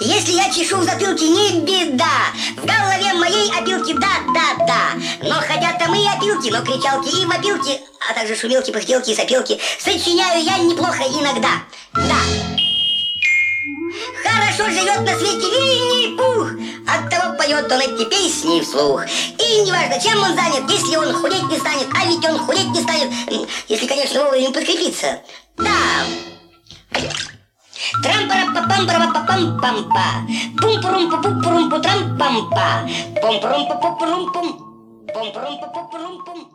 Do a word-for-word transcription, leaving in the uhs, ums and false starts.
Если я чешу в затылке, не беда. В голове моей опилки, да-да-да. Но хотят там и опилки, но кричалки и вопилки, а также шумелки, пыхтелки и сопелки сочиняю я неплохо иногда. Да. Хорошо живет на свете Винни-Пух, оттого поет он эти песни вслух. И неважно, чем он занят, если он худеть не станет, а ведь он худеть не станет, если, конечно, вовремя подкрепиться. Да. Трам-пара-па-пам-пара-па-пам-пам-па. Пум-пурум-пу-пу-пурум-пу-трам-пам-па. Пум-пурум-пу-пу-пурум-пум. Пум-пурум-пу-пу-пурум-пум.